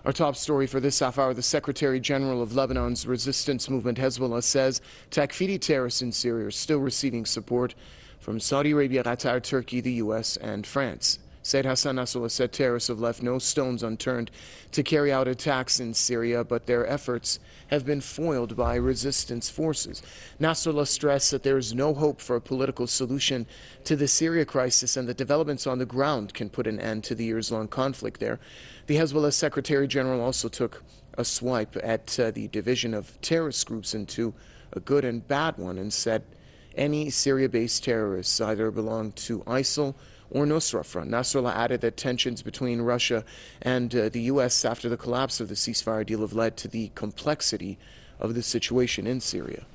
Our top story for this half hour, the Secretary General of Lebanon's resistance movement Hezbollah says Takfiri terrorists in Syria are still receiving support from Saudi Arabia, Qatar, Turkey, the U.S. and France. Said Hassan Nasrallah said terrorists have left no stones unturned to carry out attacks in Syria, but their efforts have been foiled by resistance forces. Nasrallah stressed that there is no hope for a political solution to the Syria crisis and that developments on the ground can put an end to the years-long conflict there. The Hezbollah Secretary General also took a swipe at the division of terrorist groups into a good and bad one and said any Syria-based terrorists either belong to ISIL or Nusra Front. Nasrallah added that tensions between Russia and the U.S. after the collapse of the ceasefire deal have led to the complexity of the situation in Syria.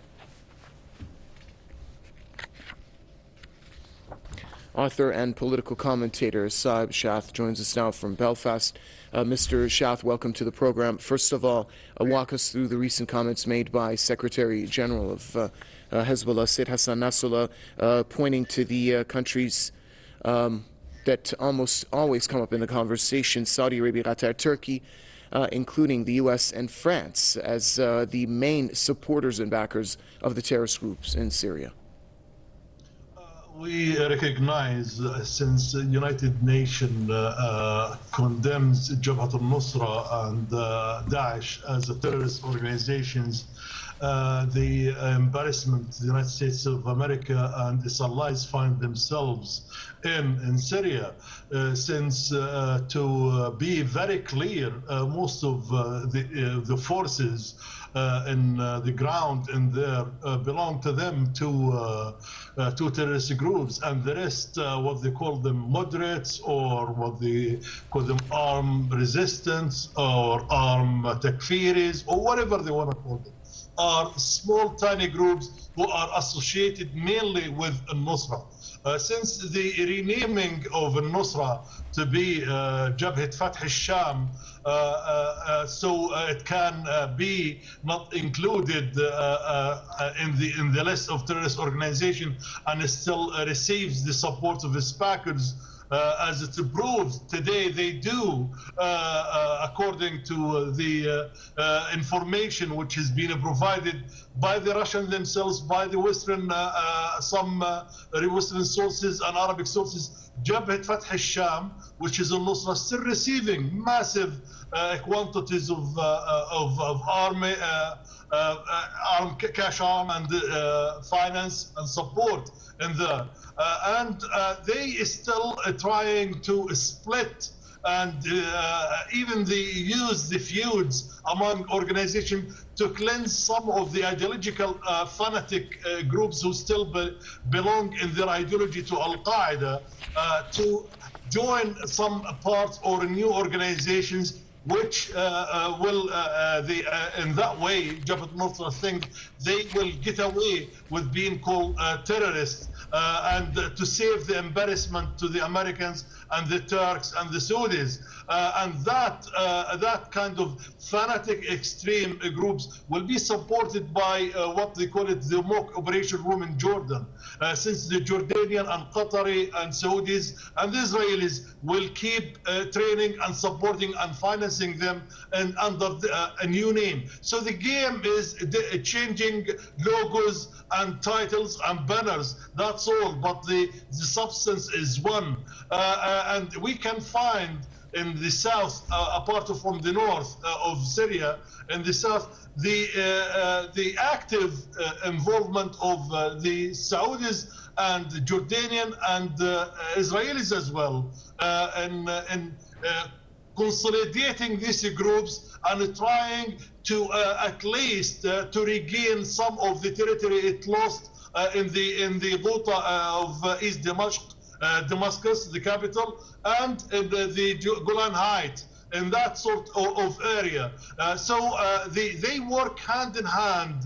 Author and political commentator Saeb Shath joins us now from Belfast. Mr. Shath, welcome to the program. First of all, walk us through the recent comments made by Secretary General of Hezbollah, Said Hassan Nasrallah, pointing to the countries that almost always come up in the conversation, Saudi Arabia, Qatar, Turkey, including the U.S. and France, as the main supporters and backers of the terrorist groups in Syria. We recognize, since the United Nations condemns Jabhat al-Nusra and Daesh as terrorist organizations, the embarrassment the United States of America and its allies find themselves in Syria, since to be very clear, most of the forces in the ground in there belong to them, to terrorist groups, and the rest, what they call them moderates, or what they call them armed resistance, or armed takfiris, or whatever they want to call them, are small tiny groups who are associated mainly with al-Nusra. Since the renaming of al-Nusra to be Jabhat Fath al-Sham, so it can be not included in the list of terrorist organization, and it still receives the support of its backers. As it proves today, they do, according to the information which has been provided by the Russians themselves, by the Western, some Western sources and Arabic sources. Jabhat Fath al-Sham, which is al-Nusra, still receiving massive quantities of army, cash arm and finance and support in there. And they are still trying to split and even they use the feuds among organizations to cleanse some of the ideological fanatic groups who still belong in their ideology to Al-Qaeda, to join some parts or new organizations which will, in that way, Jabhat al-Nusra think they will get away with being called terrorists, and to save the embarrassment to the Americans and the Turks and the Saudis. And that kind of fanatic extreme groups will be supported by what they call it the mock operation room in Jordan, since the Jordanian and Qatari and Saudis and the Israelis will keep training and supporting and financing them and under a new name. So the game is changing logos and titles and banners, that's all, but the substance is one. And we can find in the south, apart from the north of Syria, in the south, the active involvement of the Saudis and Jordanian and Israelis as well, in consolidating these groups and trying to at least to regain some of the territory it lost in the Ghouta of East Damascus, the capital, and in the Golan Heights, in that sort of area. So they work hand in hand,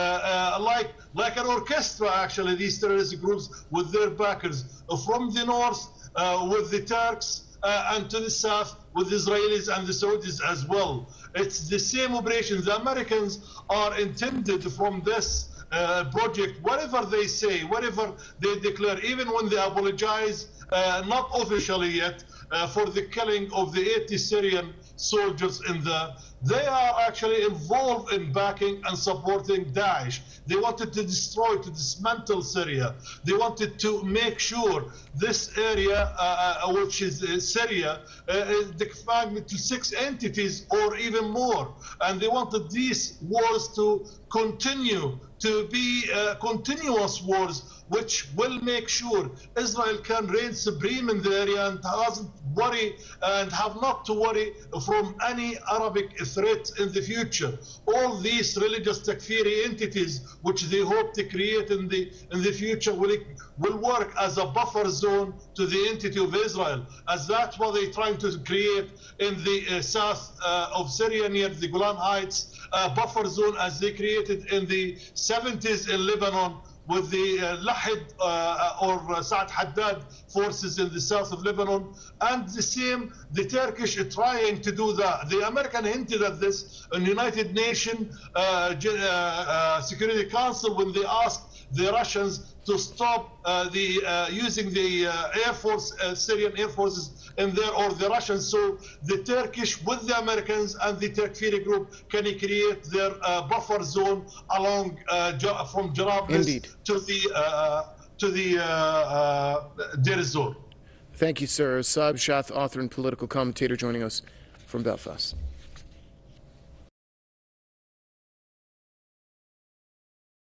like an orchestra, actually, these terrorist groups with their backers, from the north with the Turks, and to the south with the Israelis and the Saudis as well. It's the same operation. The Americans are intended from this project, whatever they say, whatever they declare, even when they apologize, not officially yet, for the killing of the 80 Syrian soldiers in there. They are actually involved in backing and supporting Daesh. They wanted to destroy, to dismantle Syria. They wanted to make sure this area, which is Syria, is divided to 6 entities or even more. And they wanted these wars to continue, to be continuous wars, which will make sure Israel can reign supreme in the area and doesn't worry and have not to worry from any Arabic threat in the future. All these religious Takfiri entities, which they hope to create in the future, will work as a buffer zone to the entity of Israel, as that's what they're trying to create in the south of Syria near the Golan Heights, a buffer zone as they created in the 70s in Lebanon with the Lahid or Saad Haddad forces in the south of Lebanon, and the same, the Turkish are trying to do that. The American hinted at this in United Nations Security Council when they asked the Russians to stop using the Air Force, Syrian Air Forces in there, or the Russians, so the Turkish with the Americans and the Takfiri group can create their buffer zone along from Jarablus to the Deir ez-Zor. Thank you, sir. Saeb Shaath, author and political commentator, joining us from Belfast.